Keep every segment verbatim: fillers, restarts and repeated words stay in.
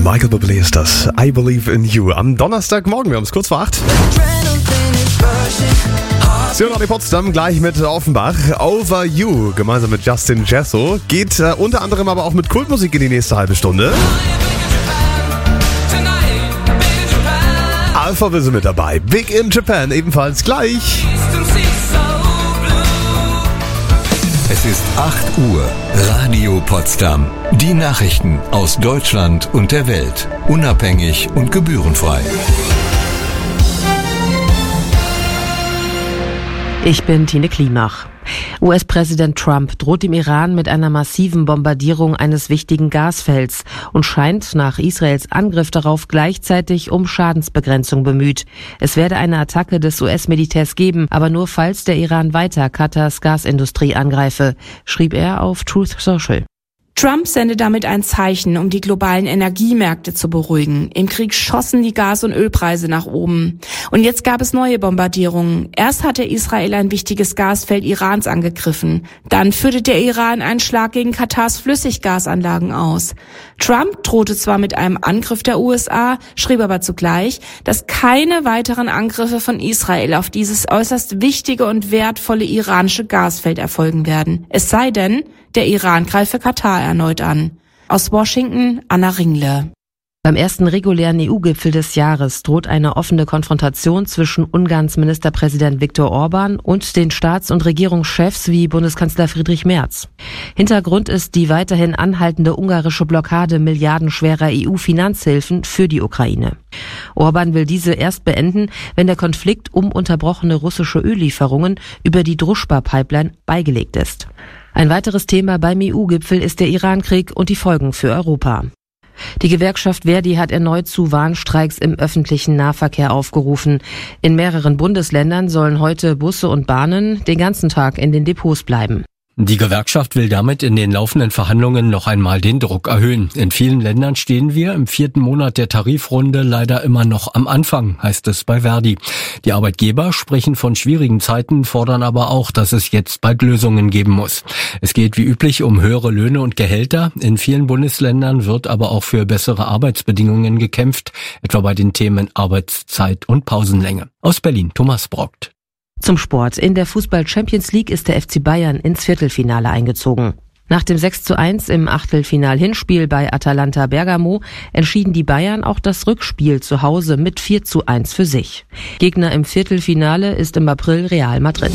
Michael Bublé ist das. I Believe in You. Am Donnerstagmorgen, wir haben es kurz vor acht. Sion Potsdam gleich mit Offenbach. Over You, gemeinsam mit Justin Jesso. Geht äh, unter anderem aber auch mit Kultmusik in die nächste halbe Stunde. Alpha Wisse mit dabei. Big in Japan ebenfalls gleich. Es ist acht Uhr. Radio Potsdam. Die Nachrichten aus Deutschland und der Welt. Unabhängig und gebührenfrei. Ich bin Tine Klimach. U S-Präsident Trump droht dem Iran mit einer massiven Bombardierung eines wichtigen Gasfelds und scheint nach Israels Angriff darauf gleichzeitig um Schadensbegrenzung bemüht. Es werde eine Attacke des U S-Militärs geben, aber nur falls der Iran weiter Katars Gasindustrie angreife, schrieb er auf Truth Social. Trump sende damit ein Zeichen, um die globalen Energiemärkte zu beruhigen. Im Krieg schossen die Gas- und Ölpreise nach oben. Und jetzt gab es neue Bombardierungen. Erst hatte Israel ein wichtiges Gasfeld Irans angegriffen. Dann führte der Iran einen Schlag gegen Katars Flüssiggasanlagen aus. Trump drohte zwar mit einem Angriff der U S A, schrieb aber zugleich, dass keine weiteren Angriffe von Israel auf dieses äußerst wichtige und wertvolle iranische Gasfeld erfolgen werden. Es sei denn, der Iran greife Katar erneut an. Aus Washington, Anna Ringle. Beim ersten regulären E U-Gipfel des Jahres droht eine offene Konfrontation zwischen Ungarns Ministerpräsident Viktor Orban und den Staats- und Regierungschefs wie Bundeskanzler Friedrich Merz. Hintergrund ist die weiterhin anhaltende ungarische Blockade milliardenschwerer E U-Finanzhilfen für die Ukraine. Orban will diese erst beenden, wenn der Konflikt um unterbrochene russische Öllieferungen über die Druschba-Pipeline beigelegt ist. Ein weiteres Thema beim E U-Gipfel ist der Iran-Krieg und die Folgen für Europa. Die Gewerkschaft Verdi hat erneut zu Warnstreiks im öffentlichen Nahverkehr aufgerufen. In mehreren Bundesländern sollen heute Busse und Bahnen den ganzen Tag in den Depots bleiben. Die Gewerkschaft will damit in den laufenden Verhandlungen noch einmal den Druck erhöhen. In vielen Ländern stehen wir im vierten Monat der Tarifrunde leider immer noch am Anfang, heißt es bei Verdi. Die Arbeitgeber sprechen von schwierigen Zeiten, fordern aber auch, dass es jetzt bald Lösungen geben muss. Es geht wie üblich um höhere Löhne und Gehälter. In vielen Bundesländern wird aber auch für bessere Arbeitsbedingungen gekämpft, etwa bei den Themen Arbeitszeit und Pausenlänge. Aus Berlin, Thomas Brockt. Zum Sport. In der Fußball-Champions League ist der F C Bayern ins Viertelfinale eingezogen. Nach dem sechs zu eins im Achtelfinal-Hinspiel bei Atalanta Bergamo entschieden die Bayern auch das Rückspiel zu Hause mit vier zu eins für sich. Gegner im Viertelfinale ist im April Real Madrid.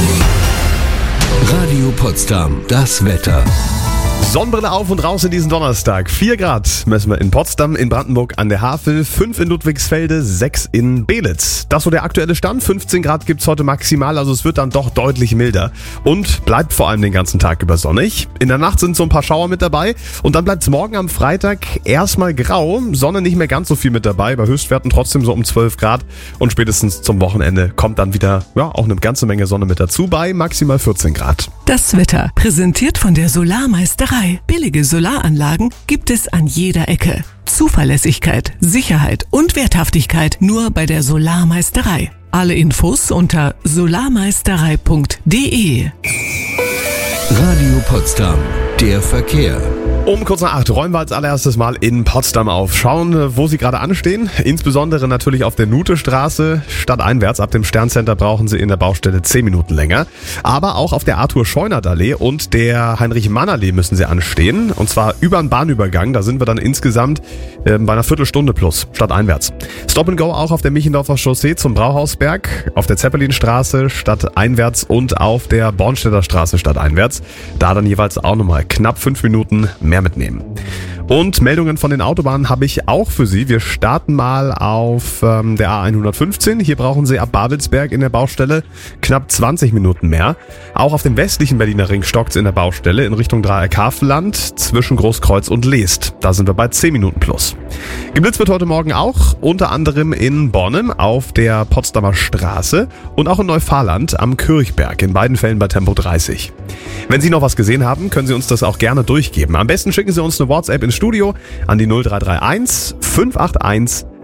Radio Potsdam, das Wetter. Sonnenbrille auf und raus in diesen Donnerstag. vier Grad messen wir in Potsdam, in Brandenburg an der Havel, fünf in Ludwigsfelde, sechs in Belitz. Das so der aktuelle Stand. fünfzehn Grad gibt's heute maximal, also es wird dann doch deutlich milder. Und bleibt vor allem den ganzen Tag über sonnig. In der Nacht sind so ein paar Schauer mit dabei. Und dann bleibt's morgen am Freitag erstmal grau. Sonne nicht mehr ganz so viel mit dabei, bei Höchstwerten trotzdem so um zwölf Grad. Und spätestens zum Wochenende kommt dann wieder ja auch eine ganze Menge Sonne mit dazu, bei maximal vierzehn Grad. Das Wetter, präsentiert von der Solarmeisterei. Billige Solaranlagen gibt es an jeder Ecke. Zuverlässigkeit, Sicherheit und Werthaftigkeit nur bei der Solarmeisterei. Alle Infos unter solarmeisterei punkt de. Radio Potsdam, der Verkehr. Um kurz nach acht räumen wir als allererstes mal in Potsdam auf. Schauen, wo Sie gerade anstehen. Insbesondere natürlich auf der Nutestraße. Stadteinwärts ab dem Sterncenter brauchen Sie in der Baustelle zehn Minuten länger. Aber auch auf der Arthur-Scheunert-Allee und der Heinrich-Mann-Allee müssen Sie anstehen. Und zwar über den Bahnübergang. Da sind wir dann insgesamt äh, bei einer Viertelstunde plus stadteinwärts. Stop and Go auch auf der Michendorfer Chaussee zum Brauhausberg, auf der Zeppelinstraße stadteinwärts und auf der Bornstedter Straße stadteinwärts. Da dann jeweils auch nochmal knapp fünf Minuten mehr mitnehmen. Und Meldungen von den Autobahnen habe ich auch für Sie. Wir starten mal auf ähm, der A hundertfünfzehn. Hier brauchen Sie ab Babelsberg in der Baustelle knapp zwanzig Minuten mehr. Auch auf dem westlichen Berliner Ring stockt's in der Baustelle in Richtung Dreieck-Havelland zwischen Großkreuz und Leest. Da sind wir bei zehn Minuten plus. Geblitzt wird heute Morgen auch, unter anderem in Bornem auf der Potsdamer Straße und auch in Neufahrland am Kirchberg, in beiden Fällen bei Tempo dreißig. Wenn Sie noch was gesehen haben, können Sie uns das auch gerne durchgeben. Am besten schicken Sie uns eine WhatsApp ins Studio an die null drei drei eins fünf acht eins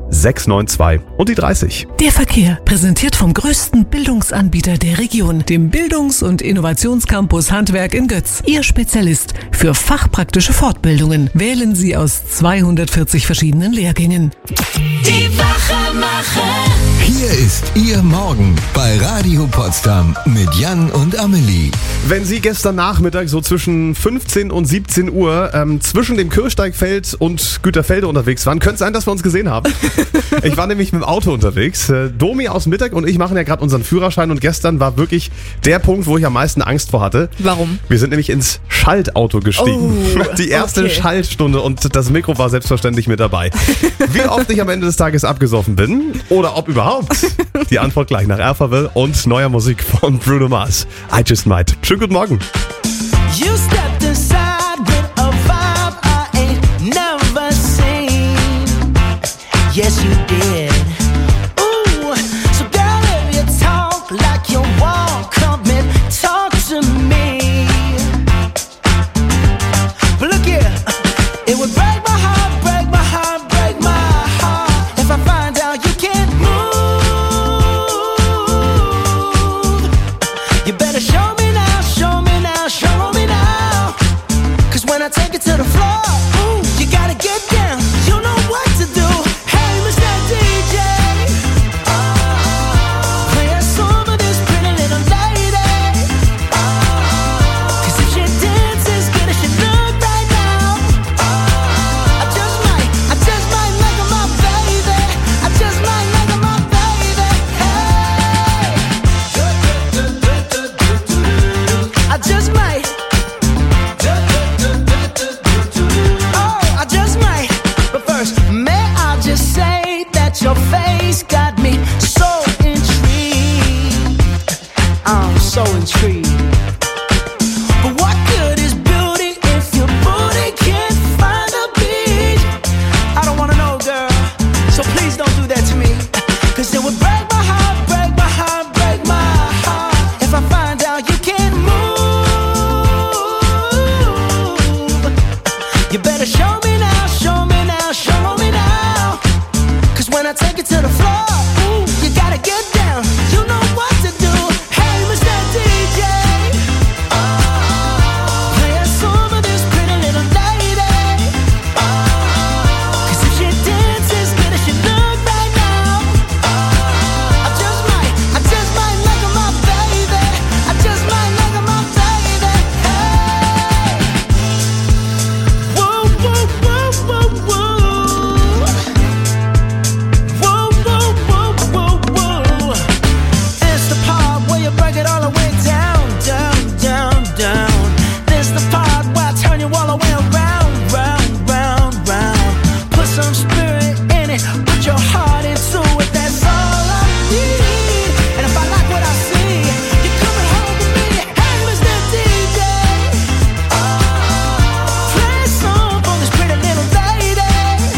sechs neun zwei und die dreißig. Der Verkehr, präsentiert vom größten Bildungsanbieter der Region, dem Bildungs- und Innovationscampus Handwerk in Götz. Ihr Spezialist für fachpraktische Fortbildungen. Wählen Sie aus zweihundertvierzig verschiedenen Lehrgängen. Die Wachemacher. Hier ist Ihr Morgen bei Radio Potsdam mit Jan und Amelie. Wenn Sie gestern Nachmittag so zwischen fünfzehn und siebzehn Uhr ähm, zwischen dem Kirchsteigfeld und Güterfelde unterwegs waren, könnte es sein, dass wir uns gesehen haben. Ich war nämlich mit dem Auto unterwegs. Äh, Domi aus Mittag und ich machen ja gerade unseren Führerschein und gestern war wirklich der Punkt, wo ich am meisten Angst vor hatte. Warum? Wir sind nämlich ins Schaltauto gestiegen. Oh, Die erste okay. Schaltstunde und das Mikro war selbstverständlich mit dabei. Wie oft ich am Ende des Tages abgesoffen bin oder ob überhaupt, die Antwort gleich nach Alphaville und neuer Musik von Bruno Mars. I Just Might. Schönen guten Morgen. You stepped inside with a vibe I ain't never seen. Yes, you did. Ooh, so girl, if you talk like you walk, come and talk to me. But look here, it would break my heart, break my heart, break my heart if I find out you can't move. You better show me now, show me now, show me now. Cause when I take it to the floor, ooh, you gotta get down, you know what to do. Hey, Mister D J, play a song of this pretty little lady. Cause if she dances good as she look right now, I just might, I just might make her my baby. I just might make her my baby. Hey, I just might. Oh, I just might. But first, may I just say that your face got me so intrigued. I'm so intrigued. But what good is beauty if your booty can't find a beat? I don't wanna know, girl. So please don't do that to me. Cause it would break my heart, break my heart, break my heart if I find out you can't move. You better show me now, show me now, show me now. Cause when I take it to the floor, ooh, you gotta get down, you know what to do. Hey, Mister D J, play a song of this pretty little lady. Cause if she dances good as she look right now, I just might, I just might make her my baby. I just might make her my baby. Hey, whoa, whoa, whoa, whoa, whoa. Whoa, whoa, whoa, whoa, whoa. It's the part where you break it all the way down, down, down, down. This the part where I turn you all the way around, round, round, round. Put some spirit in it, put your heart into it. That's all I need. And if I like what I see, you're coming home with me. Hey, Mister D J, play a song for this pretty little lady.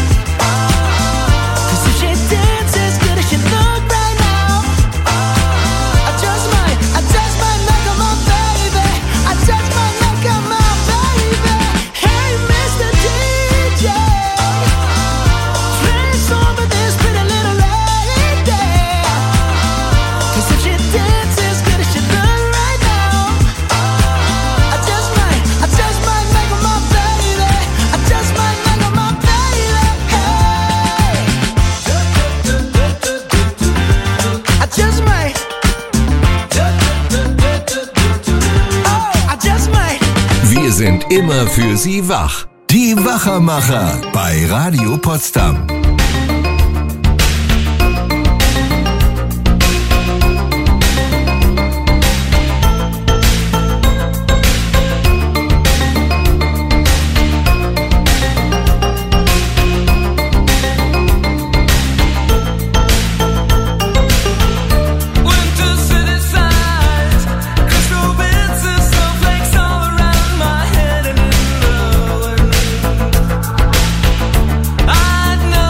Cause if she dances good as she look right now, I just might, I just might make her my baby. I just might make her my baby. Hey, Mister D J, play a song for this pretty little lady. Cause if she dances good as she look right now, I just might, I just might make her my baby. I just might make her my baby. Hey, I just might. Oh, I just might. Wir sind immer für Sie wach. Die Wachermacher bei Radio Potsdam. Winter city sighs, crystal bits and snowflakes all around my head and in the wind. I know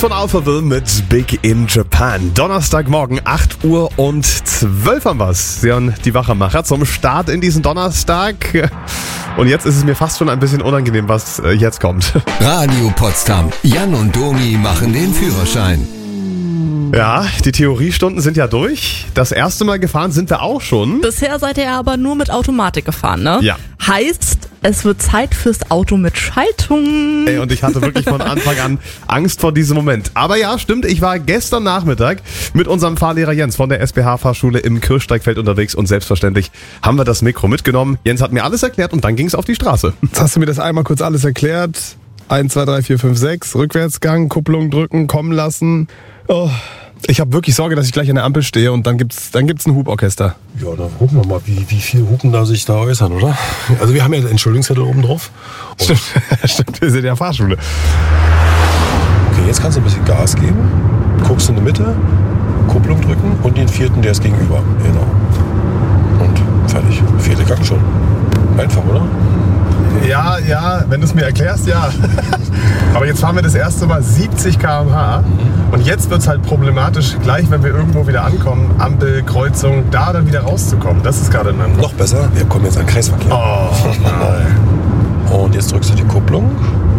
von Alphaville mit Big in Japan. Donnerstagmorgen, acht Uhr und zwölf haben wir's. Sie hören die Wachermacher zum Start in diesen Donnerstag. Und jetzt ist es mir fast schon ein bisschen unangenehm, was jetzt kommt. Radio Potsdam. Jan und Domi machen den Führerschein. Ja, die Theoriestunden sind ja durch. Das erste Mal gefahren sind wir auch schon. Bisher seid ihr aber nur mit Automatik gefahren, ne? Ja. Heißt, es wird Zeit fürs Auto mit Schaltung. Ey, und ich hatte wirklich von Anfang an Angst vor diesem Moment. Aber ja, stimmt, ich war gestern Nachmittag mit unserem Fahrlehrer Jens von der S B H-Fahrschule im Kirchsteigfeld unterwegs und selbstverständlich haben wir das Mikro mitgenommen. Jens hat mir alles erklärt und dann ging es auf die Straße. Jetzt hast du mir das einmal kurz alles erklärt. eins, zwei, drei, vier, fünf, sechs, Rückwärtsgang, Kupplung drücken, kommen lassen. Oh, ich habe wirklich Sorge, dass ich gleich an der Ampel stehe und dann gibt's dann gibt's ein Huborchester. Ja, dann gucken wir mal, wie, wie viel Hupen da sich da äußern, oder? Also wir haben ja den Entschuldigungszettel oben drauf. Stimmt, stimmt, wir sind ja Fahrschule. Okay, jetzt kannst du ein bisschen Gas geben, guckst in die Mitte, Kupplung drücken und den vierten, der ist gegenüber. Genau. Und fertig. Vierte Gang schon. Einfach, oder? Ja, ja, wenn du es mir erklärst, ja. Aber jetzt fahren wir das erste Mal siebzig Kilometer pro Stunde und jetzt wird es halt problematisch, gleich wenn wir irgendwo wieder ankommen, Ampel, Kreuzung, da dann wieder rauszukommen. Das ist gerade ein... Noch besser, wir kommen jetzt an den Kreisverkehr. Oh, nein. Und jetzt drückst du die Kupplung,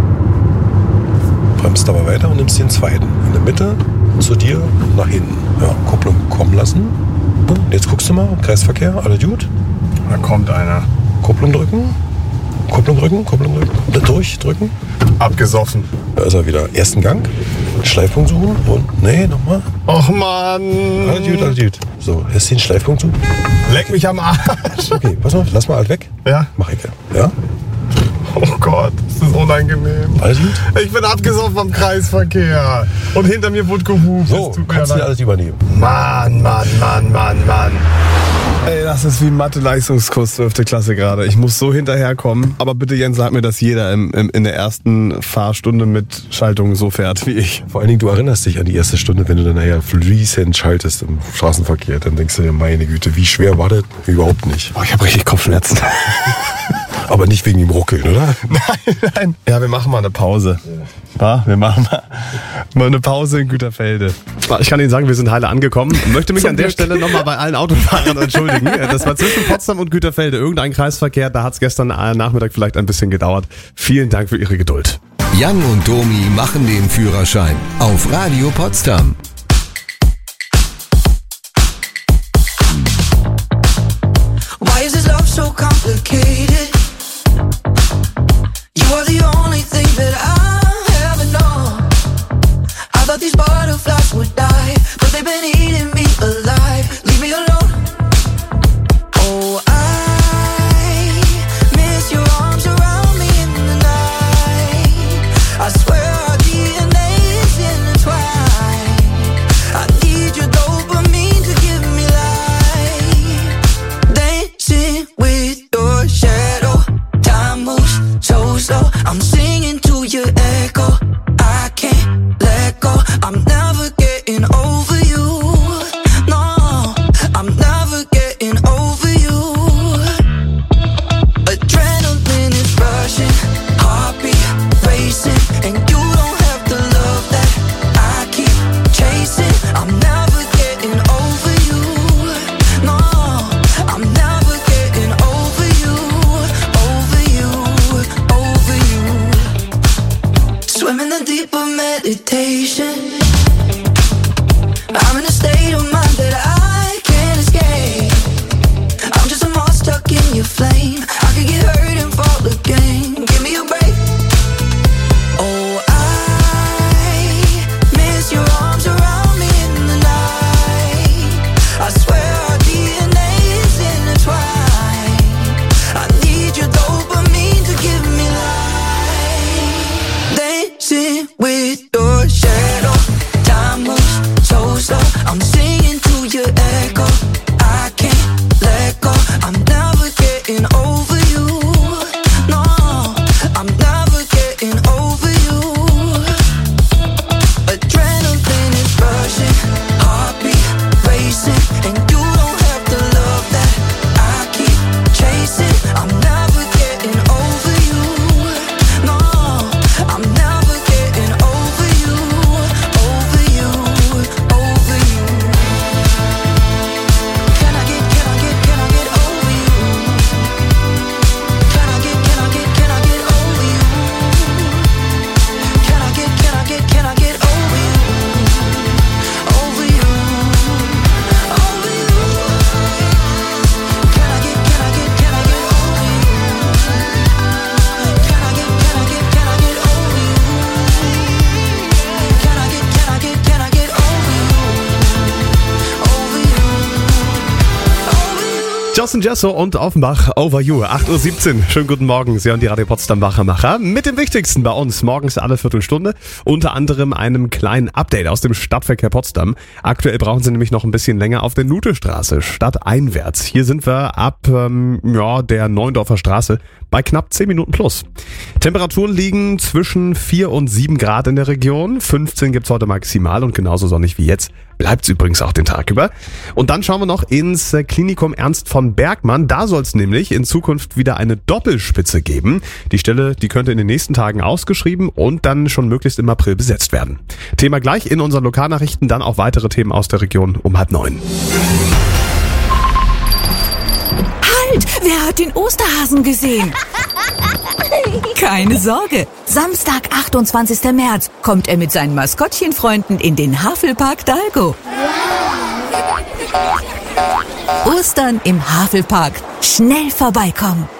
bremst aber weiter und nimmst den zweiten. In der Mitte, zu dir, nach hinten. Ja, Kupplung kommen lassen. Und jetzt guckst du mal, Kreisverkehr, alles gut. Da kommt einer. Kupplung drücken. Kupplung drücken, Kupplung drücken, durchdrücken. Abgesoffen. Da ist er wieder. Ersten Gang, Schleifpunkt suchen und, nee, nochmal. Och Mann. Alles gut, alles gut. So, jetzt den Schleifpunkt suchen. Leck mich am Arsch. Okay, pass mal, lass mal alt weg. Ja. Mach Ecke. Ja? Oh Gott, das ist unangenehm. Alles gut? Ich bin abgesoffen vom Kreisverkehr. Und hinter mir wurde gehupt. So, kannst du alles übernehmen. Mann, Mann, Mann, Mann, Mann. Ey, das ist wie Mathe-Leistungskurs zwölfte Klasse gerade. Ich muss so hinterherkommen. Aber bitte, Jens, sag mir, dass jeder im, im, in der ersten Fahrstunde mit Schaltung so fährt wie ich. Vor allen Dingen, du erinnerst dich an die erste Stunde, wenn du dann nachher fließend schaltest im Straßenverkehr. Dann denkst du dir, meine Güte, wie schwer war das? Überhaupt nicht. Oh, ich habe richtig Kopfschmerzen. Aber nicht wegen dem Ruckeln, oder? Nein, nein. Ja, wir machen mal eine Pause. Ja, wir machen mal, mal eine Pause in Güterfelde. Ich kann Ihnen sagen, wir sind heile angekommen. Ich möchte mich Zum an der Glück. Stelle nochmal bei allen Autofahrern entschuldigen. Das war zwischen Potsdam und Güterfelde. Irgendein Kreisverkehr, da hat es gestern Nachmittag vielleicht ein bisschen gedauert. Vielen Dank für Ihre Geduld. Jan und Domi machen den Führerschein auf Radio Potsdam. Why is this love so complicated? You are the only thing that I ever know. I thought these butterflies would die, but they've been eating me alive. Leave me alone. Oh, I miss your arms around me in the night. I swear our D N A is intertwined. I need your dopamine to give me life. Dancing with your shadow. Time moves so slow. I'm singing to your echo. I can't let go. I'm never getting over you. No, I'm never getting over you. Adrenaline is rushing, heartbeat racing, and you don't have the love that I keep chasing. I'm never getting over you. No, I'm never getting over you, over you, over you. Swim in the deep of meditation. I'm in a state of mind that I can't escape. I'm just a moth stuck in your flame. I could get hurt and fall again. Give me a break. Oh, I miss your arms around me in the night. I swear our D N A is intertwined. I need your dopamine to give me life. Dancing with your shadow. Time moves so slow. I'm singing to your echo. I can't let go. I'm never getting over you. Carsten Jesso und Offenbach, Over You, acht Uhr siebzehn. Schönen guten Morgen, Sie hören die Radio Potsdam Wachermacher mit dem Wichtigsten bei uns. Morgens alle Viertelstunde, unter anderem einem kleinen Update aus dem Stadtverkehr Potsdam. Aktuell brauchen Sie nämlich noch ein bisschen länger auf der Nutestraße, stadteinwärts. Hier sind wir ab ähm, ja, der Neuendorfer Straße bei knapp zehn Minuten plus. Temperaturen liegen zwischen vier und sieben Grad in der Region. fünfzehn gibt's heute maximal und genauso sonnig wie jetzt. Bleibt's übrigens auch den Tag über. Und dann schauen wir noch ins Klinikum Ernst von Bergmann. Da soll es nämlich in Zukunft wieder eine Doppelspitze geben. Die Stelle, die könnte in den nächsten Tagen ausgeschrieben und dann schon möglichst im April besetzt werden. Thema gleich in unseren Lokalnachrichten, dann auch weitere Themen aus der Region um halb neun. Halt! Wer hat den Osterhasen gesehen? Keine Sorge. Samstag, achtundzwanzigster März, kommt er mit seinen Maskottchenfreunden in den Havelpark Dahlkow. Ostern im Havelpark. Schnell vorbeikommen.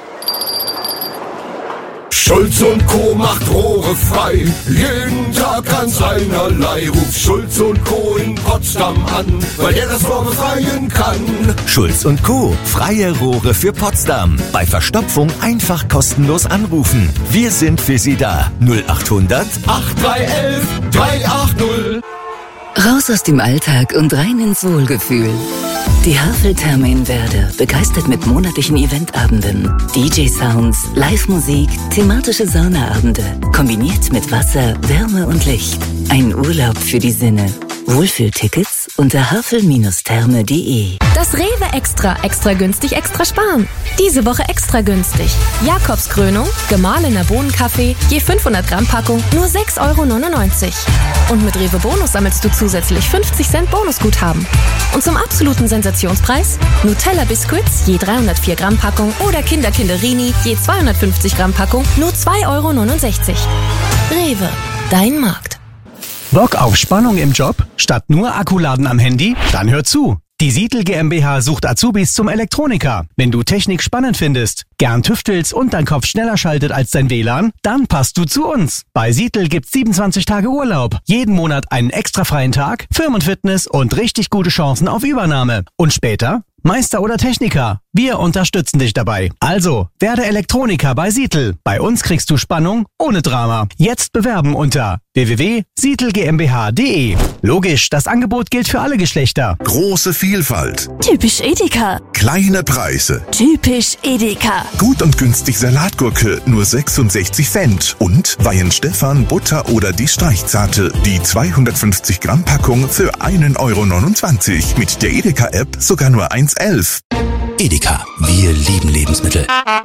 Schulz und Co. macht Rohre frei, jeden Tag ganz einerlei. Ruf Schulz und Co. in Potsdam an, weil der das Rohr befreien kann. Schulz und Co. Freie Rohre für Potsdam. Bei Verstopfung einfach kostenlos anrufen. Wir sind für Sie da. null achthundert acht drei eins drei acht null. Raus aus dem Alltag und rein ins Wohlgefühl. Die Havel-Therme in Werder begeistert mit monatlichen Eventabenden, D J-Sounds, Live-Musik, thematische Saunaabende, kombiniert mit Wasser, Wärme und Licht. Ein Urlaub für die Sinne. Wohlfühltickets unter havel Bindestrich therme punkt de. Das Rewe Extra, extra günstig, extra sparen. Diese Woche extra günstig. Jakobskrönung, gemahlener Bohnenkaffee, je fünfhundert Gramm Packung, nur sechs Euro neunundneunzig. Und mit Rewe Bonus sammelst du zusätzlich fünfzig Cent Bonusguthaben. Und zum absoluten Sensationspreis Nutella Biscuits, je dreihundertvier Gramm Packung oder Kinder Kinderini, je zweihundertfünfzig Gramm Packung, nur zwei Euro neunundsechzig. Rewe, dein Markt. Bock auf Spannung im Job? Statt nur Akkuladen am Handy? Dann hör zu. Die Sietl GmbH sucht Azubis zum Elektroniker. Wenn du Technik spannend findest, gern tüftelst und dein Kopf schneller schaltet als dein W L A N, dann passt du zu uns. Bei Sietl gibt's siebenundzwanzig Tage Urlaub, jeden Monat einen extra freien Tag, Firmenfitness und richtig gute Chancen auf Übernahme. Und später Meister oder Techniker. Wir unterstützen dich dabei. Also, werde Elektroniker bei Sietl. Bei uns kriegst du Spannung ohne Drama. Jetzt bewerben unter w w w punkt sietl g m b h punkt de. Logisch, das Angebot gilt für alle Geschlechter. Große Vielfalt. Typisch Edeka. Kleine Preise. Typisch Edeka. Gut und günstig Salatgurke, nur sechsundsechzig Cent. Und Weihenstephan, Butter oder die Streichzarte. Die zweihundertfünfzig Gramm Packung für einen Euro neunundzwanzig. Mit der Edeka-App sogar nur eins elf. Edeka, wir lieben Lebensmittel.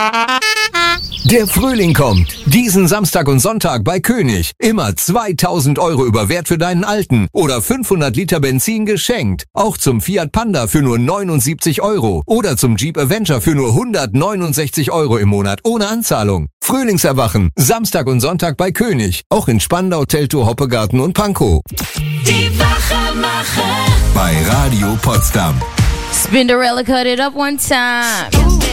Der Frühling kommt. Diesen Samstag und Sonntag bei König. Immer zweitausend Euro über Wert für deinen Alten. Oder fünfhundert Liter Benzin geschenkt. Auch zum Fiat Panda für nur neunundsiebzig Euro. Oder zum Jeep Avenger für nur hundertneunundsechzig Euro im Monat ohne Anzahlung. Frühlingserwachen. Samstag und Sonntag bei König. Auch in Spandau, Teltow, Hoppegarten und Pankow. Die Wachermacher. Bei Radio Potsdam. Spinderella, cut it up one time.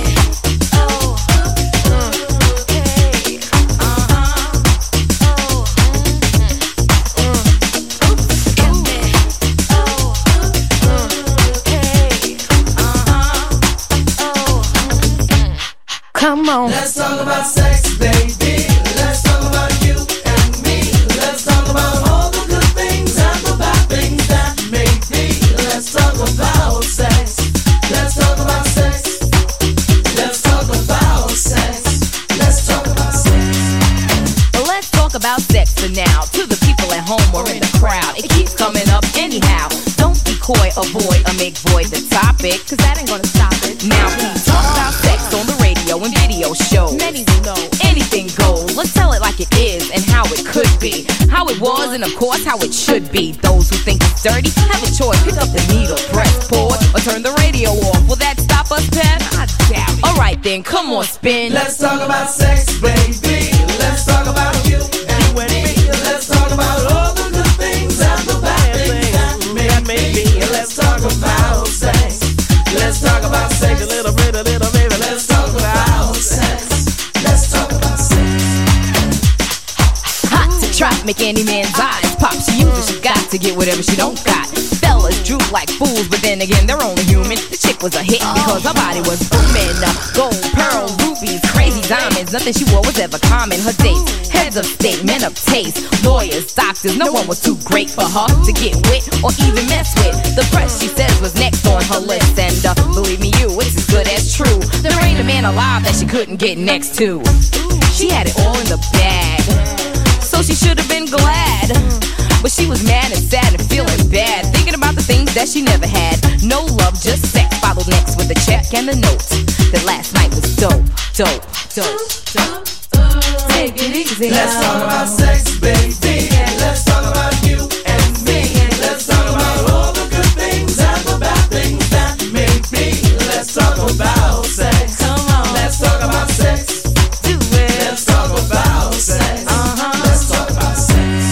Come on. Let's talk about sex, baby. Let's talk about you and me. Let's talk about all the good things and the bad things that make me. Let's talk about sex. Let's talk about sex. Let's talk about sex. Let's talk about sex. Well, let's talk about sex for now. To the people at home or in the crowd, it keeps coming up anyhow. Don't be coy, avoid, or make void the topic, cause that ain't gonna stop it. Now please talk about sex on the radio and video shows. Many will know anything goes. Let's tell it like it is and how it could be, how it was and of course how it should be. Those who think it's dirty have a choice. Pick up the needle, press pause, or turn the radio off. Will that stop us, Pat? I doubt it. Alright then, come on, spin. Let's talk about sex, baby. Let's talk about you and me. Let's talk about all the good things and the bad things that make me. Let's talk about sex. Let's talk about sex a little bit, a little baby. Let's talk about sex. Let's talk about sex. Hot to trap, make any man's eyes pop. She uses, she got to get whatever she don't got. Fellas droop like fools, but then again, they're only human. The chick was a hit because her body was booming. Uh, gold, pearl, rubies, crazy diamonds. Nothing she wore was ever common. Her dates, heads of state, men of taste, lawyers, doctors. No one was too great for her to get with or even mess with. The press, she says, was next on her list. And uh, believe me, you, it's as good as true. There ain't a man alive that she couldn't get next to. She had it all in the bag, so she should have been glad. But she was mad and sad and feeling bad, thinking about the things that she never had. No love, just sex, followed next with a check and a note that last night was dope, dope, dope, dope. Take it easy. Let's talk about sex, baby. Let's talk about you and me. Let's talk about all the good things and the bad things that make me. Let's talk about sex. Come on. Let's talk about sex. Do it. Let's talk about sex. Uh-huh. Let's talk about sex.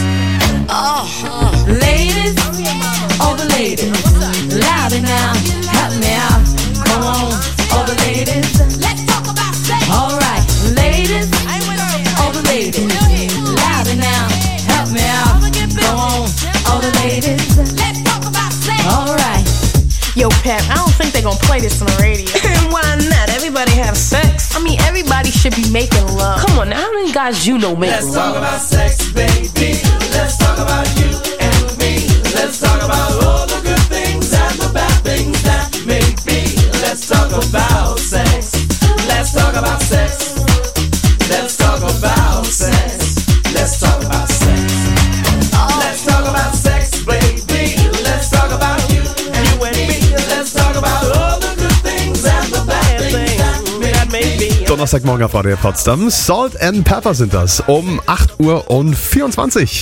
Oh, ladies, all the ladies, louder now, help me out. Come on, all the ladies, let's talk about sex. All right, ladies, all the ladies, louder now, help me out. Come on, all the ladies, let's talk about sex. All right. Yo, Pep, I don't think they're gonna play this on the radio. And why not? Everybody have sex. I mean, everybody should be making love. Come on now, how many guys you know make Let's love? talk about sex, baby. Let's talk about you and me. Let's talk about all the good things and the bad things that make me. Let's talk about sex. Let's talk about sex. Let's talk about sex. Let's talk about sex. Let's talk about sex, baby. Let's talk about you and me. Let's talk about all the good things and the bad things that make me. Donnerstagmorgen auf Radio Potsdam. Salt and Pepper sind das. Um acht Uhr und vierundzwanzig.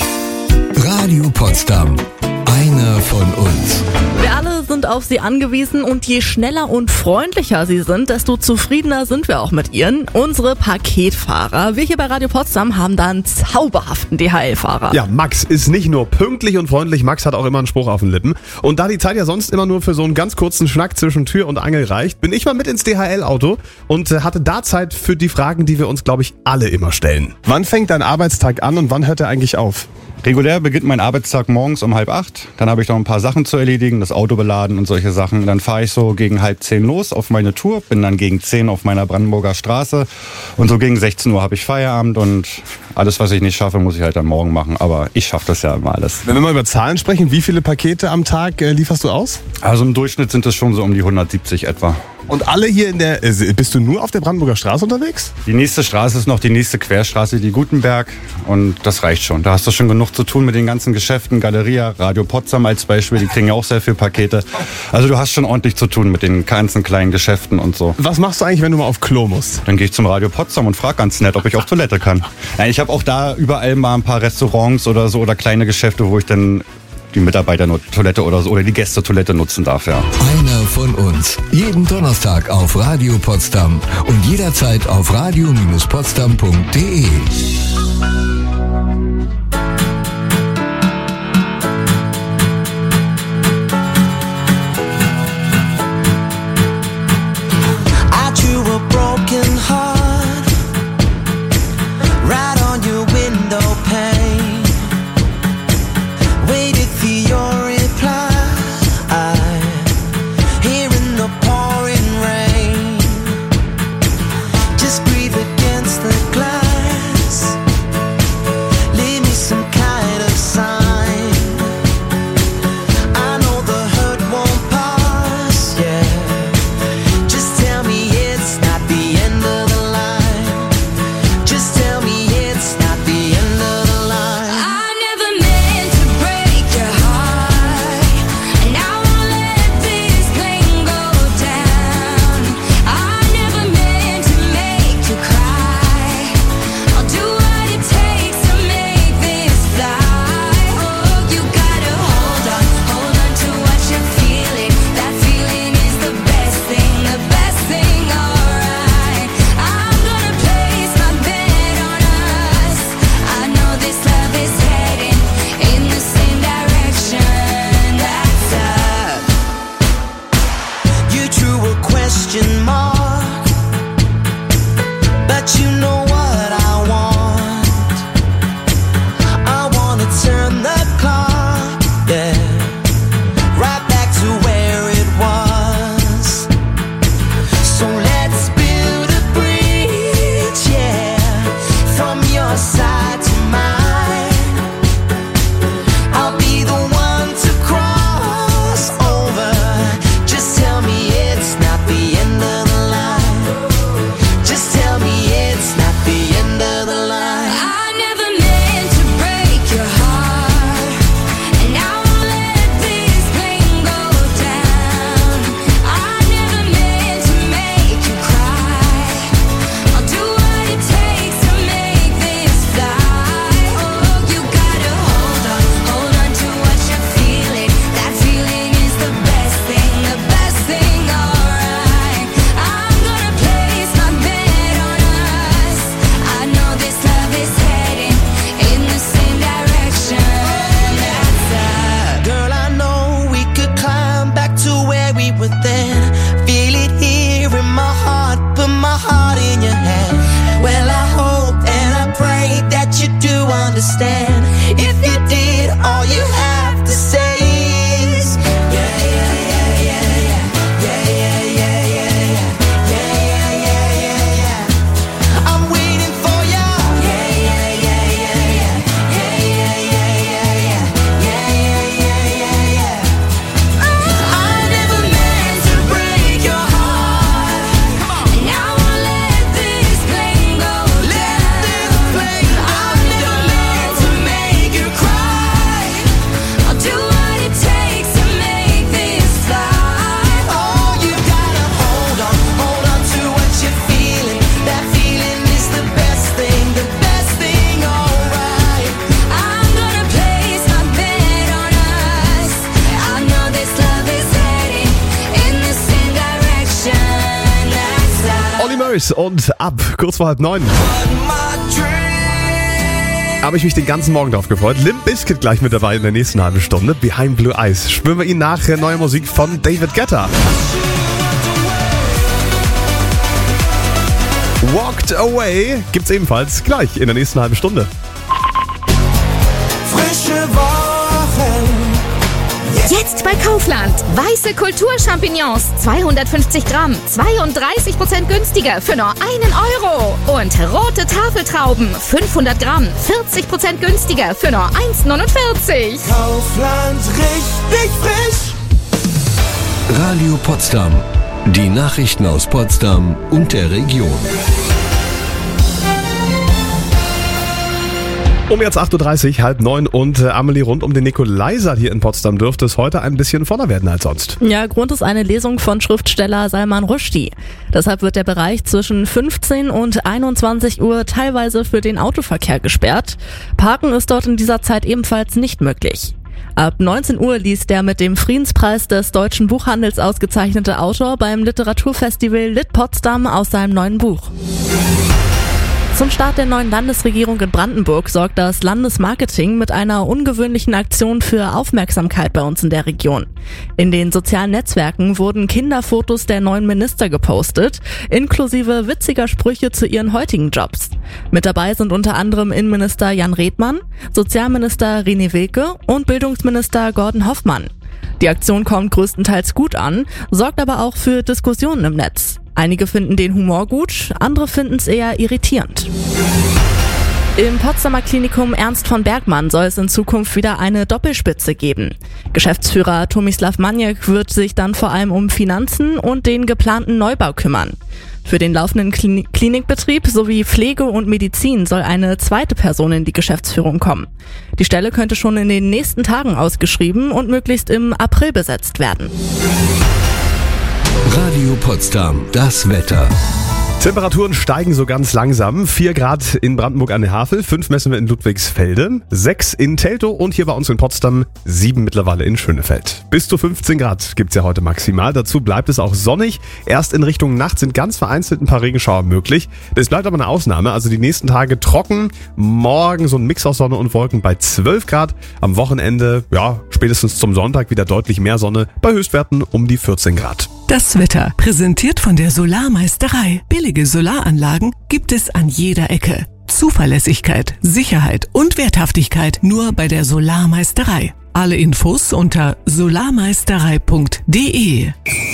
Radio Potsdam. Einer von uns. Wir alle sind auf sie angewiesen und je schneller und freundlicher sie sind, desto zufriedener sind wir auch mit ihnen. Unsere Paketfahrer. Wir hier bei Radio Potsdam haben da einen zauberhaften D H L-Fahrer. Ja, Max ist nicht nur pünktlich und freundlich, Max hat auch immer einen Spruch auf den Lippen. Und da die Zeit ja sonst immer nur für so einen ganz kurzen Schnack zwischen Tür und Angel reicht, bin ich mal mit ins D H L-Auto und hatte da Zeit für die Fragen, die wir uns, glaube ich, alle immer stellen. Wann fängt dein Arbeitstag an und wann hört er eigentlich auf? Regulär beginnt mein Arbeitstag morgens um halb acht. Dann habe ich noch ein paar Sachen zu erledigen, das Auto beladen und solche Sachen. Dann fahre ich so gegen halb zehn los auf meine Tour, bin dann gegen zehn auf meiner Brandenburger Straße. Und so gegen sechzehn Uhr habe ich Feierabend und alles, was ich nicht schaffe, muss ich halt dann morgen machen. Aber ich schaffe das ja immer alles. Wenn wir mal über Zahlen sprechen, wie viele Pakete am Tag äh, lieferst du aus? Also im Durchschnitt sind es schon so um die hundertsiebzig etwa. Und alle hier in der, äh, bist du nur auf der Brandenburger Straße unterwegs? Die nächste Straße ist noch die nächste Querstraße, die Gutenberg. Und das reicht schon. Da hast du schon genug zu tun mit den ganzen Geschäften. Galeria, Radio Potsdam als Beispiel, die kriegen ja auch sehr viel Pakete. Also du hast schon ordentlich zu tun mit den ganzen kleinen Geschäften und so. Was machst du eigentlich, wenn du mal auf Klo musst? Dann gehe ich zum Radio Potsdam und frage ganz nett, ob ich auf Toilette kann. Ja, ich habe auch da überall mal ein paar Restaurants oder so oder kleine Geschäfte, wo ich dann die Mitarbeitertoilette oder so oder die Gästetoilette nutzen darf, ja. Einer von uns. Jeden Donnerstag auf Radio Potsdam und jederzeit auf radio Potsdam punkt de. I drew a broken heart right on your window pane. Waited for your reply here in the pouring rain. Just breathe against the glass. Olly Murs und ab, kurz vor halb neun. Habe ich mich den ganzen Morgen drauf gefreut. Limp Bizkit gleich mit dabei in der nächsten halben Stunde. Behind Blue Eyes. Spüren wir ihn nach äh, neuer Musik von David Guetta. Walked Away gibt's ebenfalls gleich in der nächsten halben Stunde. Frische Wochen. Jetzt bei Kaufland. Weiße Kulturchampignons. zweihundertfünfzig Gramm. zweiunddreißig Prozent günstiger für nur einen Euro. Und rote Tafeltrauben. fünfhundert Gramm. vierzig Prozent günstiger für nur eins neunundvierzig. Kaufland, richtig frisch. Radio Potsdam. Die Nachrichten aus Potsdam und der Region. Um jetzt acht Uhr dreißig, halb neun und äh, Amelie, rund um den Nikolaisaal hier in Potsdam dürfte es heute ein bisschen voller werden als sonst. Ja, Grund ist eine Lesung von Schriftsteller Salman Rushdie. Deshalb wird der Bereich zwischen fünfzehn und einundzwanzig Uhr teilweise für den Autoverkehr gesperrt. Parken ist dort in dieser Zeit ebenfalls nicht möglich. Ab neunzehn Uhr liest der mit dem Friedenspreis des deutschen Buchhandels ausgezeichnete Autor beim Literaturfestival Lit Potsdam aus seinem neuen Buch. Zum Start der neuen Landesregierung in Brandenburg sorgt das Landesmarketing mit einer ungewöhnlichen Aktion für Aufmerksamkeit bei uns in der Region. In den sozialen Netzwerken wurden Kinderfotos der neuen Minister gepostet, inklusive witziger Sprüche zu ihren heutigen Jobs. Mit dabei sind unter anderem Innenminister Jan Redmann, Sozialminister René Wilke und Bildungsminister Gordon Hoffmann. Die Aktion kommt größtenteils gut an, sorgt aber auch für Diskussionen im Netz. Einige finden den Humor gut, andere finden es eher irritierend. Im Potsdamer Klinikum Ernst von Bergmann soll es in Zukunft wieder eine Doppelspitze geben. Geschäftsführer Tomislav Maniek wird sich dann vor allem um Finanzen und den geplanten Neubau kümmern. Für den laufenden Klin- Klinikbetrieb sowie Pflege und Medizin soll eine zweite Person in die Geschäftsführung kommen. Die Stelle könnte schon in den nächsten Tagen ausgeschrieben und möglichst im April besetzt werden. Radio Potsdam, das Wetter. Temperaturen steigen so ganz langsam. vier Grad in Brandenburg an der Havel, fünf messen wir in Ludwigsfelde, sechs in Teltow und hier bei uns in Potsdam sieben mittlerweile in Schönefeld. Bis zu fünfzehn Grad gibt's ja heute maximal. Dazu bleibt es auch sonnig. Erst in Richtung Nacht sind ganz vereinzelt ein paar Regenschauer möglich. Das bleibt aber eine Ausnahme. Also die nächsten Tage trocken. Morgen so ein Mix aus Sonne und Wolken bei zwölf Grad. Am Wochenende, ja, spätestens zum Sonntag wieder deutlich mehr Sonne. Bei Höchstwerten um die vierzehn Grad. Das Wetter, präsentiert von der Solarmeisterei. Billige Solaranlagen gibt es an jeder Ecke. Zuverlässigkeit, Sicherheit und Werthaftigkeit nur bei der Solarmeisterei. Alle Infos unter solarmeisterei punkt de.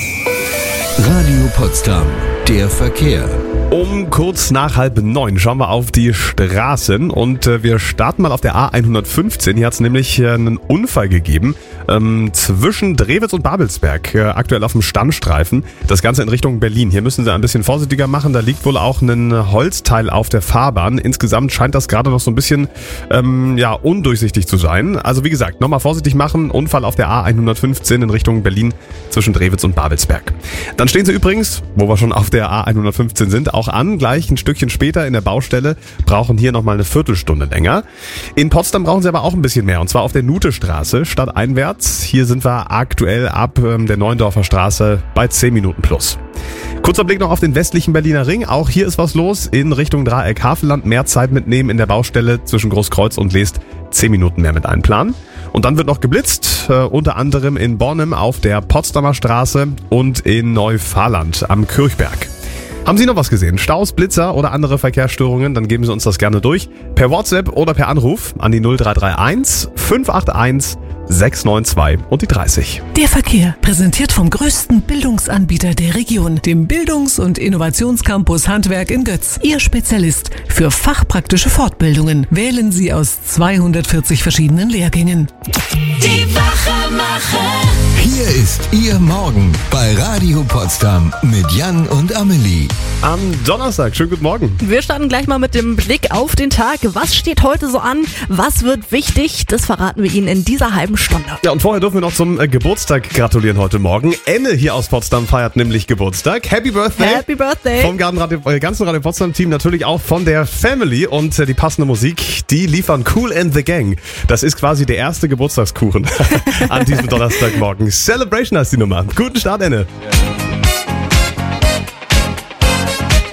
Radio Potsdam, der Verkehr. Um kurz nach halb neun schauen wir auf die Straßen und äh, wir starten mal auf der A hundertfünfzehn. Hier hat es nämlich äh, einen Unfall gegeben ähm, zwischen Drewitz und Babelsberg, äh, aktuell auf dem Standstreifen. Das Ganze in Richtung Berlin. Hier müssen sie ein bisschen vorsichtiger machen. Da liegt wohl auch ein Holzteil auf der Fahrbahn. Insgesamt scheint das gerade noch so ein bisschen ähm, ja, undurchsichtig zu sein. Also wie gesagt, nochmal vorsichtig machen. Unfall auf der A hundertfünfzehn in Richtung Berlin zwischen Drewitz und Babelsberg. Dann stehen sie übrigens, wo wir schon auf der A hundertfünfzehn sind, auch an, gleich ein Stückchen später in der Baustelle, brauchen hier nochmal eine Viertelstunde länger. In Potsdam brauchen sie aber auch ein bisschen mehr, und zwar auf der Nutestraße stadteinwärts. Hier sind wir aktuell ab ähm, der Neuendorfer Straße bei zehn Minuten plus. Kurzer Blick noch auf den westlichen Berliner Ring. Auch hier ist was los in Richtung Dreieck Havelland. Mehr Zeit mitnehmen in der Baustelle zwischen Großkreuz und Leest. zehn Minuten mehr mit einplanen. Und dann wird noch geblitzt, äh, unter anderem in Bornem auf der Potsdamer Straße und in Neufahrland am Kirchberg. Haben Sie noch was gesehen? Staus, Blitzer oder andere Verkehrsstörungen? Dann geben Sie uns das gerne durch. Per WhatsApp oder per Anruf an die null drei drei eins fünf acht eins sechs neun zwei und die dreißig. Der Verkehr, präsentiert vom größten Bildungsanbieter der Region, dem Bildungs- und Innovationscampus Handwerk in Götz. Ihr Spezialist für fachpraktische Fortbildungen. Wählen Sie aus zweihundertvierzig verschiedenen Lehrgängen. Die Wachemacher. Hier ist Ihr Morgen bei Radio Potsdam mit Jan und Amelie. Am Donnerstag, schönen guten Morgen. Wir starten gleich mal mit dem Blick auf den Tag. Was steht heute so an? Was wird wichtig? Das verraten wir Ihnen in dieser halben Stunde. Ja, und vorher dürfen wir noch zum äh, Geburtstag gratulieren heute Morgen. Enne hier aus Potsdam feiert nämlich Geburtstag. Happy Birthday! Happy Birthday! Vom Radio, äh, ganzen Radio Potsdam-Team, natürlich auch von der Family, und äh, die passende Musik, die liefern Kool and the Gang. Das ist quasi der erste Geburtstagskuchen an diesem Donnerstagmorgen. Celebration heißt die Nummer. Guten Start, Enne!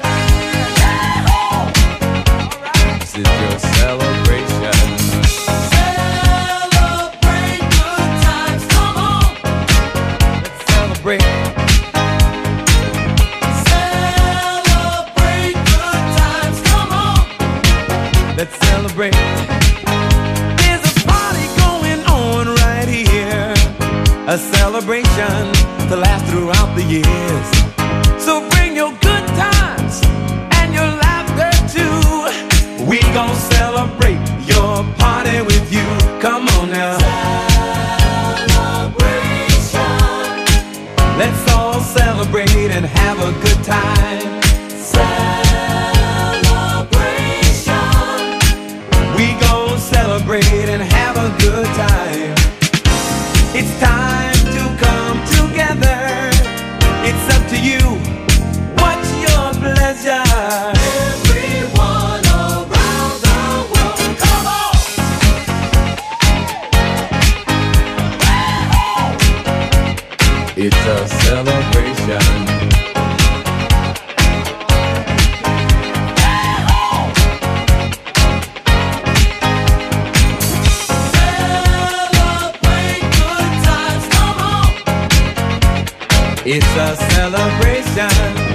celebrate. There's a party going on right here, a celebration to last throughout the years. So bring your good times and your laughter too. We gon' celebrate your party with you. Come on now. Celebration. Let's all celebrate and have a good time. Celebrate and have a good time. It's time to come together. It's up to you. What's your pleasure? Everyone around the world, come on! It's a celebration. It's a celebration.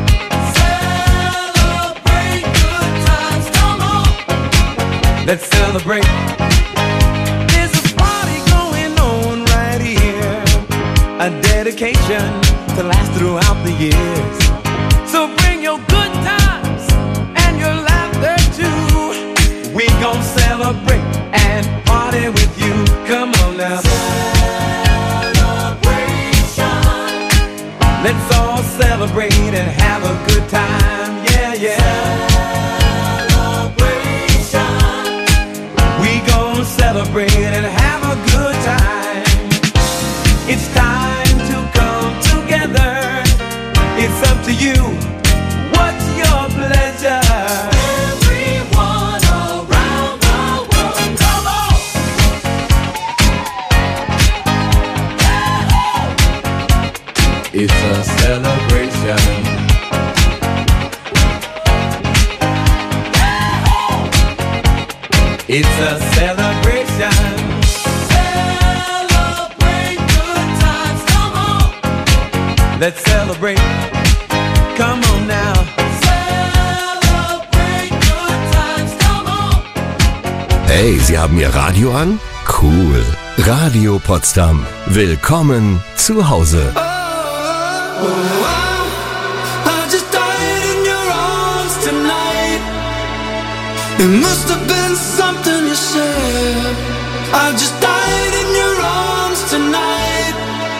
Celebrate good times, come on. Let's celebrate. There's a party going on right here, a dedication to last throughout the years. So bring your good times and your laughter too. We gon' celebrate and party with you. Come on now. Let's all celebrate and have a good time, yeah, yeah. Celebration. We gon' celebrate and have a good time. It's time to come together. It's up to you. What's your pleasure? Everyone around the world, come on. It's a celebration. It's a celebration. Celebrate good times, come on. Let's celebrate. Come on now. Celebrate good times, come on. Hey, Sie haben Ihr Radio an? Cool. Radio Potsdam. Willkommen zu Hause. I just died in your arms tonight. It must have been something you said. I just died in your arms tonight.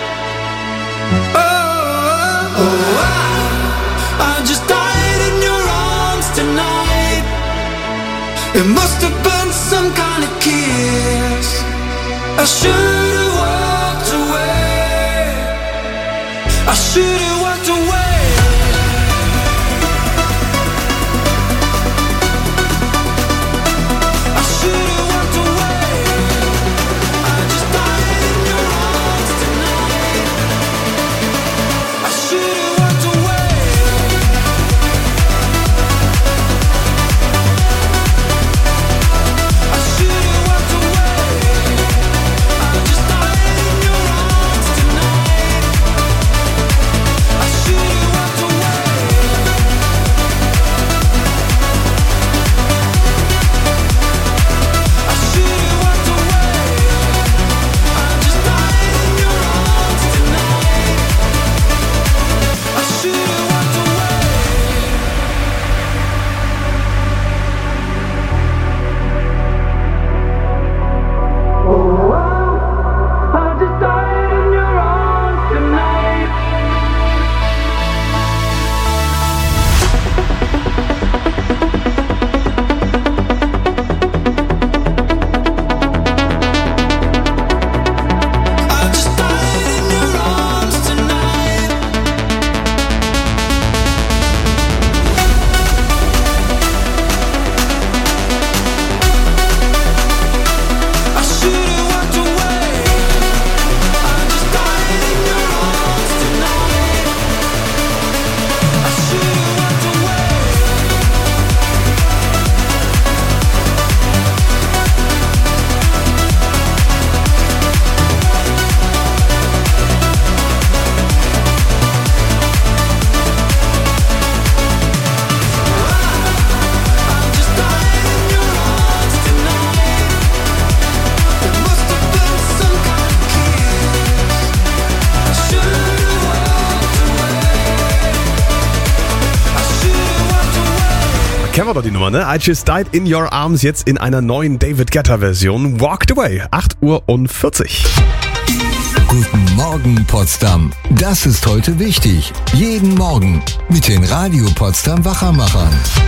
Oh, oh, I, I just died in your arms tonight. It must have been some kind of kiss. I should have walked away. I should have walked away. I should have walked away. I just died in your arms tonight. I should have walked away. I should have walked away. I just Kennen wir doch die Nummer, ne? I Just Died in Your Arms, jetzt in einer neuen David Guetta-Version. Walked Away, acht Uhr vierzig. Guten Morgen, Potsdam. Das ist heute wichtig. Jeden Morgen mit den Radio Potsdam Wachermachern.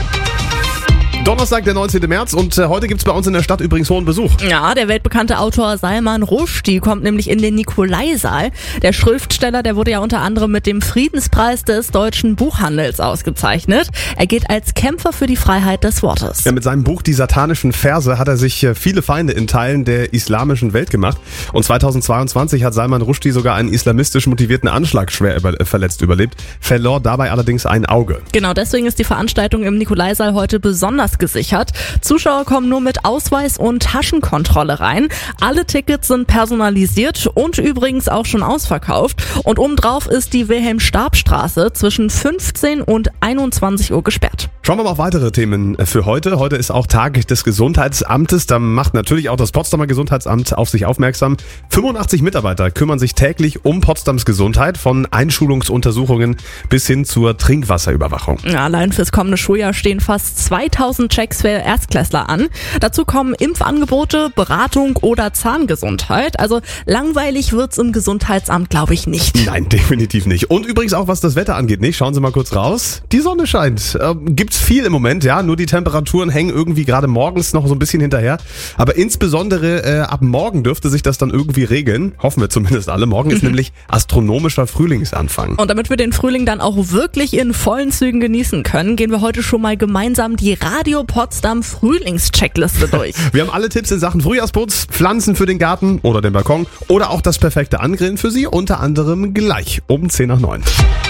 Donnerstag, der neunzehnten März und äh, heute gibt's bei uns in der Stadt übrigens hohen Besuch. Ja, der weltbekannte Autor Salman Rushdie kommt nämlich in den Nikolaisaal. Der Schriftsteller, der wurde ja unter anderem mit dem Friedenspreis des deutschen Buchhandels ausgezeichnet. Er geht als Kämpfer für die Freiheit des Wortes. Ja, mit seinem Buch Die satanischen Verse hat er sich äh, viele Feinde in Teilen der islamischen Welt gemacht. Und zweitausendzweiundzwanzig hat Salman Rushdie sogar einen islamistisch motivierten Anschlag schwer über, äh, verletzt überlebt, verlor dabei allerdings ein Auge. Genau, deswegen ist die Veranstaltung im Nikolaisaal heute besonders gesichert. Zuschauer kommen nur mit Ausweis und Taschenkontrolle rein. Alle Tickets sind personalisiert und übrigens auch schon ausverkauft. Und obendrauf ist die Wilhelm-Staab-Straße zwischen fünfzehn und einundzwanzig Uhr gesperrt. Schauen wir mal auf weitere Themen für heute. Heute ist auch Tag des Gesundheitsamtes. Da macht natürlich auch das Potsdamer Gesundheitsamt auf sich aufmerksam. fünfundachtzig Mitarbeiter kümmern sich täglich um Potsdams Gesundheit, von Einschulungsuntersuchungen bis hin zur Trinkwasserüberwachung. Ja, allein fürs kommende Schuljahr stehen fast zweitausend Checks für Erstklässler an. Dazu kommen Impfangebote, Beratung oder Zahngesundheit. Also langweilig wird's im Gesundheitsamt, glaube ich, nicht. Nein, definitiv nicht. Und übrigens auch, was das Wetter angeht, nicht? Schauen Sie mal kurz raus. Die Sonne scheint. Ähm, gibt's viel im Moment, ja. Nur die Temperaturen hängen irgendwie gerade morgens noch so ein bisschen hinterher. Aber insbesondere äh, ab morgen dürfte sich das dann irgendwie regeln. Hoffen wir zumindest alle. Morgen ist nämlich astronomischer Frühlingsanfang. Und damit wir den Frühling dann auch wirklich in vollen Zügen genießen können, gehen wir heute schon mal gemeinsam die Radio Potsdam Frühlingscheckliste durch. Wir haben alle Tipps in Sachen Frühjahrsputz, Pflanzen für den Garten oder den Balkon oder auch das perfekte Angrillen für Sie, unter anderem gleich um zehn nach neun.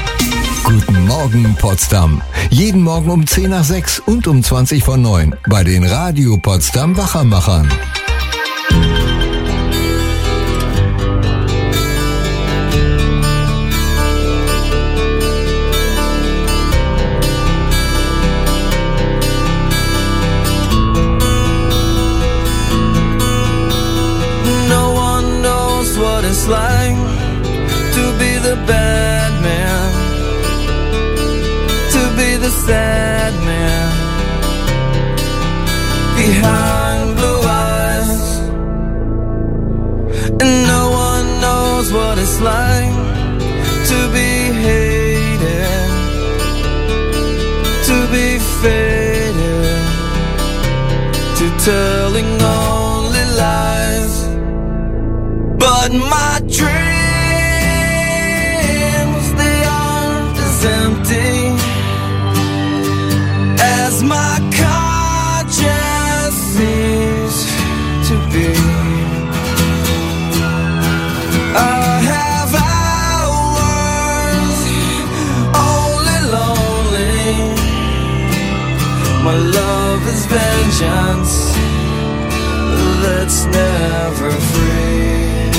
Guten Morgen, Potsdam. Jeden Morgen um zehn nach sechs und um zwanzig vor neun bei den Radio Potsdam Wachermachern. It's like to be the bad man, to be the sad man behind blue eyes, and no one knows what it's like to be hated, to be faded, to telling only lies. But my dreams, they aren't as empty as my conscience seems to be. I have hours only lonely. My love is vengeance that's never free.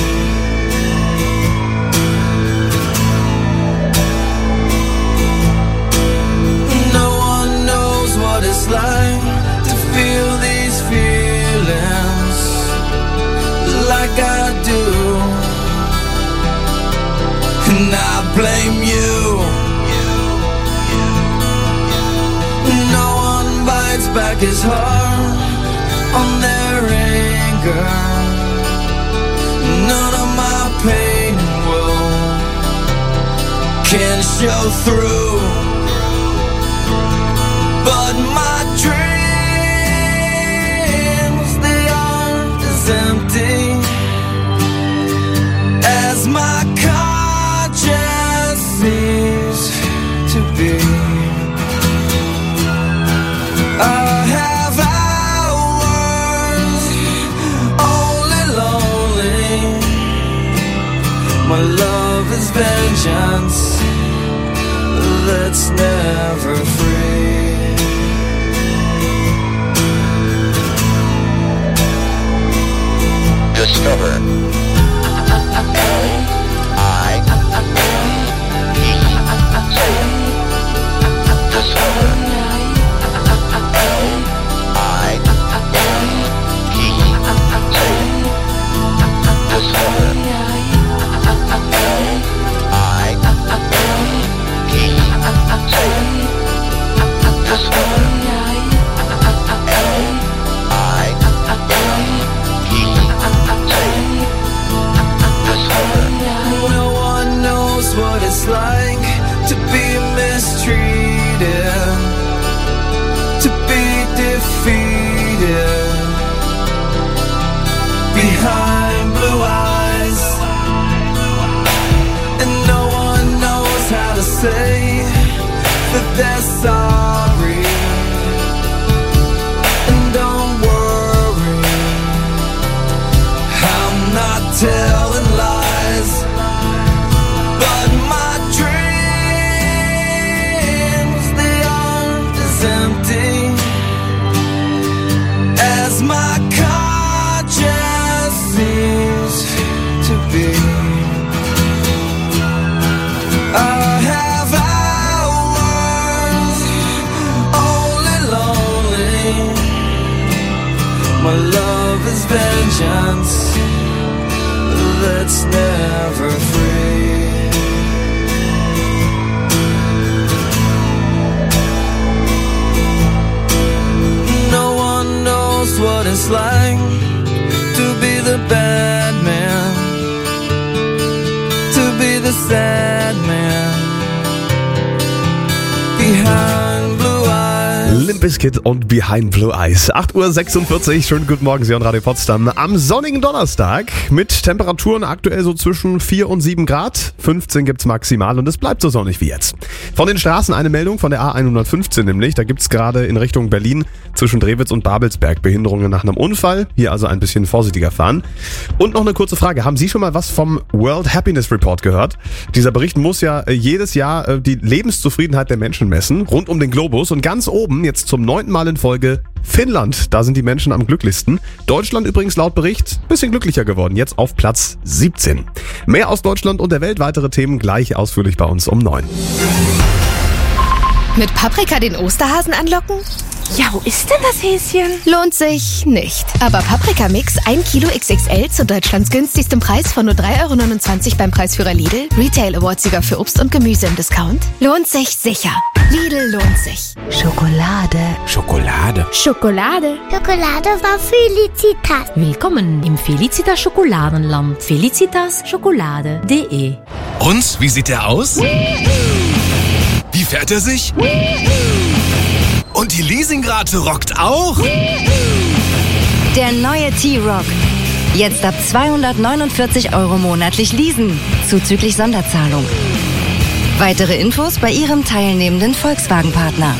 Like to feel these feelings like I do, and I blame you. No one bites back his heart on their anger. None of my pain will can show through. But my dreams, they aren't as empty as my conscience seems to be. I have hours only lonely. My love is vengeance that's never free. Discover. I. Discover. I. Discover. I. say that they're sorry. And don't worry, I'm not telling lies, but my dreams, they aren't as empty as my conscience seems to be. I have hours only lonely. My love is vengeance that's never free. No one knows what it's like to be the bad man, to be the sad man behind blue eyes. Limp Bizkit und Behind Blue Eyes. acht Uhr sechsundvierzig, schönen guten Morgen, Sie hören Radio Potsdam am sonnigen Donnerstag mit Temperaturen aktuell so zwischen vier und sieben Grad. fünfzehn gibt's maximal und es bleibt so sonnig wie jetzt. Von den Straßen eine Meldung von der A hundertfünfzehn nämlich. Da gibt's gerade in Richtung Berlin zwischen Drewitz und Babelsberg Behinderungen nach einem Unfall. Hier also ein bisschen vorsichtiger fahren. Und noch eine kurze Frage. Haben Sie schon mal was vom World Happiness Report gehört? Dieser Bericht muss ja äh, jedes Jahr äh, die Lebenszufriedenheit der Menschen messen, rund um den Globus. Und ganz oben, jetzt zum neunten Mal in Folge, Finnland. Da sind die Menschen am glücklichsten. Deutschland übrigens laut Bericht bisschen glücklicher geworden, jetzt auf Platz siebzehn. Mehr aus Deutschland und der Welt, weitere Themen gleich ausführlich bei uns um neun. Mit Paprika den Osterhasen anlocken? Ja, wo ist denn das Häschen? Lohnt sich nicht. Aber Paprika Mix ein Kilo X X L zu Deutschlands günstigstem Preis von nur drei Euro neunundzwanzig beim Preisführer Lidl. Retail Award-Sieger für Obst und Gemüse im Discount. Lohnt sich sicher. Lidl lohnt sich. Schokolade. Schokolade. Schokolade. Schokolade war Felicitas. Willkommen im Felicitas Schokoladenland. felicitas schokolade punkt de. Und, wie sieht der aus? Wie fährt er sich? Und die Leasingrate rockt auch? Der neue T-Rock. Jetzt ab zweihundertneunundvierzig Euro monatlich leasen, zuzüglich Sonderzahlung. Weitere Infos bei Ihrem teilnehmenden Volkswagen-Partner.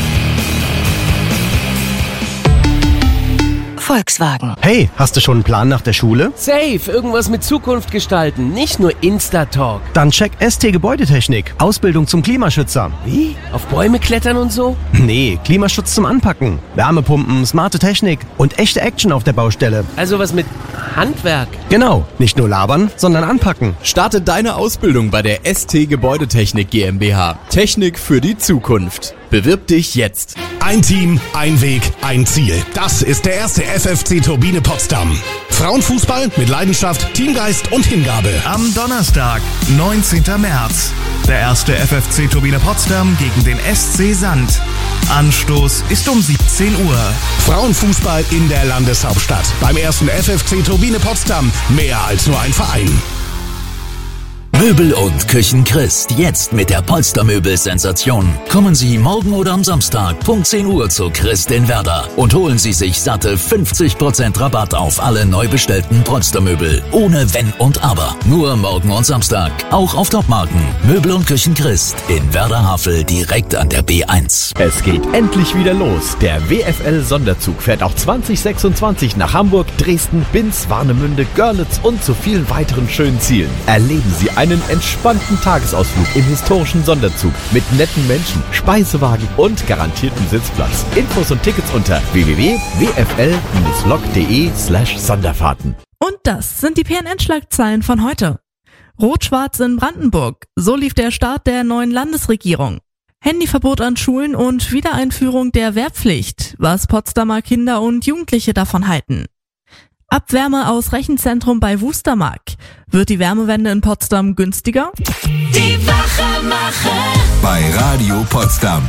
Volkswagen. Hey, hast du schon einen Plan nach der Schule? Safe, irgendwas mit Zukunft gestalten, nicht nur Insta-Talk. Dann check S T Gebäudetechnik. Ausbildung zum Klimaschützer. Wie? Auf Bäume klettern und so? Nee, Klimaschutz zum Anpacken. Wärmepumpen, smarte Technik und echte Action auf der Baustelle. Also was mit Handwerk? Genau, nicht nur labern, sondern anpacken. Starte deine Ausbildung bei der S T Gebäudetechnik GmbH. Technik für die Zukunft. Bewirb dich jetzt. Ein Team, ein Weg, ein Ziel. Das ist der erste F F C Turbine Potsdam. Frauenfußball mit Leidenschaft, Teamgeist und Hingabe. Am Donnerstag, neunzehnten März. Der erste F F C Turbine Potsdam gegen den S C Sand. Anstoß ist um siebzehn Uhr. Frauenfußball in der Landeshauptstadt. Beim ersten F F C Turbine Potsdam. Mehr als nur ein Verein. Möbel und Küchen Christ, jetzt mit der Polstermöbel-Sensation. Kommen Sie morgen oder am Samstag, Punkt zehn Uhr zu Christ in Werder und holen Sie sich satte fünfzig Prozent Rabatt auf alle neu bestellten Polstermöbel. Ohne Wenn und Aber. Nur morgen und Samstag. Auch auf Topmarken. Möbel und Küchen Christ in Werder-Havel direkt an der B eins. Es geht endlich wieder los. Der W F L-Sonderzug fährt auch zwanzig sechsundzwanzig nach Hamburg, Dresden, Binz, Warnemünde, Görlitz und zu vielen weiteren schönen Zielen. Erleben Sie einen entspannten Tagesausflug im historischen Sonderzug mit netten Menschen, Speisewagen und garantiertem Sitzplatz. Infos und Tickets unter w w w punkt w f l dash lok punkt de slash Sonderfahrten. Und das sind die P N N-Schlagzeilen von heute. Rot-Schwarz in Brandenburg. So lief der Start der neuen Landesregierung. Handyverbot an Schulen und Wiedereinführung der Wehrpflicht. Was Potsdamer Kinder und Jugendliche davon halten. Abwärme aus Rechenzentrum bei Wustermark. Wird die Wärmewende in Potsdam günstiger? Die Wachemacher bei Radio Potsdam.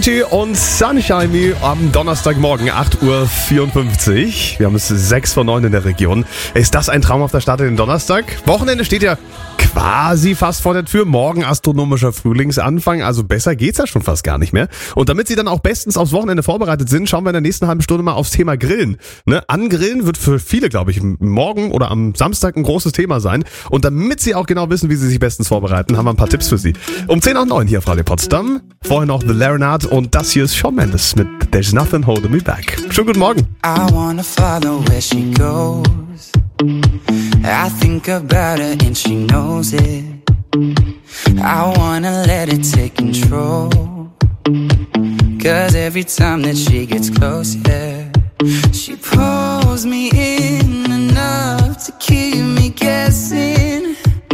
Avicii und Sunshine Me am Donnerstagmorgen, acht Uhr vierundfünfzig. Wir haben es sechs vor neun in der Region. Ist das ein traumhafter Start in den Donnerstag? Wochenende steht ja quasi fast vor der Tür. Morgen astronomischer Frühlingsanfang, also besser geht's ja schon fast gar nicht mehr. Und damit Sie dann auch bestens aufs Wochenende vorbereitet sind, schauen wir in der nächsten halben Stunde mal aufs Thema Grillen. Ne? Angrillen wird für viele, glaube ich, morgen oder am Samstag ein großes Thema sein. Und damit Sie auch genau wissen, wie Sie sich bestens vorbereiten, haben wir ein paar Tipps für Sie. Um zehn nach neun hier auf Radio Potsdam. Vorher noch The Leonard und das hier ist Shawn Mendes mit There's Nothing Holding Me Back. Schönen guten Morgen. I wanna follow where she goes. I think about her and she knows it. I wanna let it take control. Cause every time that she gets close, yeah, she pulls me in enough to keep me guessing.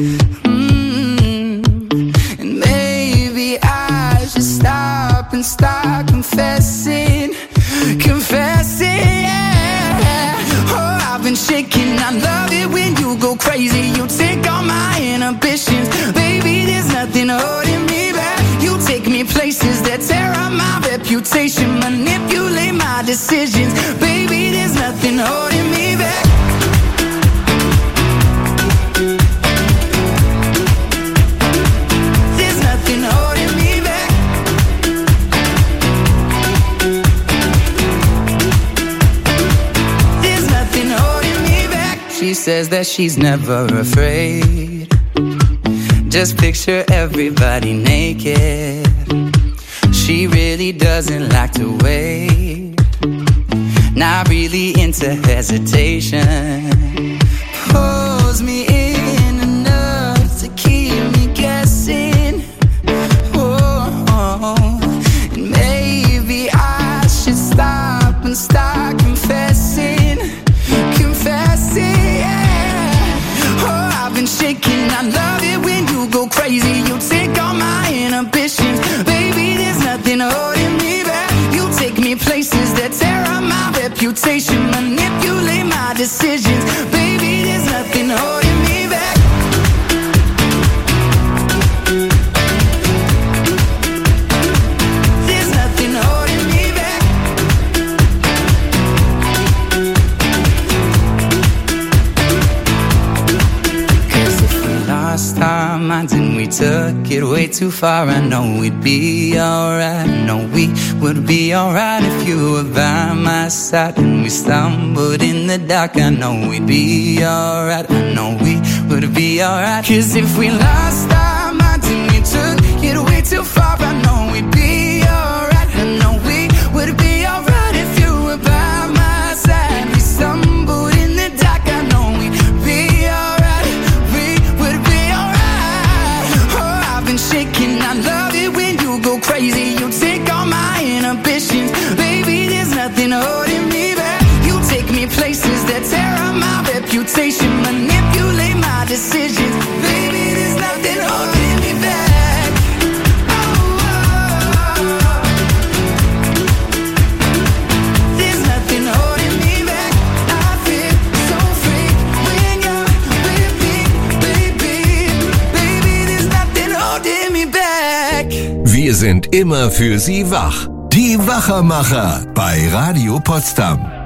Mm. And maybe I should stop and start confessing. Confessing, yeah. Oh, I've been shaking, I love it when you go crazy. You take all my inhibitions. Baby, there's nothing holding me back. You take me places that tear up my reputation. Manipulate my decisions. Baby, there's nothing holding me back. There's nothing holding me back. There's nothing holding me back. She says that she's never afraid. Just picture everybody naked. She really doesn't like to wait. Not really into hesitation. Pulls me in enough to keep me guessing. Oh, oh. And maybe I should stop and start confessing. Confessing, yeah. Oh, I've been shaking, I love it when you go crazy. You take all my inhibitions. Baby, there's nothing holding me back. You take me places that tear up my reputation. Manipulate my decisions. Baby, there's nothing holding me back. There's nothing holding me back. Cause if we lost our minds and we took it way too far, I know we'd be alright. I know we would be alright if you were by my side. And we stumbled in the dark, I know we'd be alright. I know we would be alright. Cause if we lost our minds and we took it way too far, I know we'd be alright. I know we would be alright if you were by my side. We stumbled in the dark, I know we'd be alright. We would be alright. Oh, I've been shaking, I love it when you go crazy. You take all my inhibitions. Baby, there's nothing holding me back. You take me places that tear up my reputation. Manipulate my decisions. Baby, there's nothing holding me back. Oh, oh, oh. There's nothing holding me back. I feel so free when you're with me, baby. Baby, there's nothing holding me back. Wir sind immer für Sie wach. Die Wachermacher bei Radio Potsdam.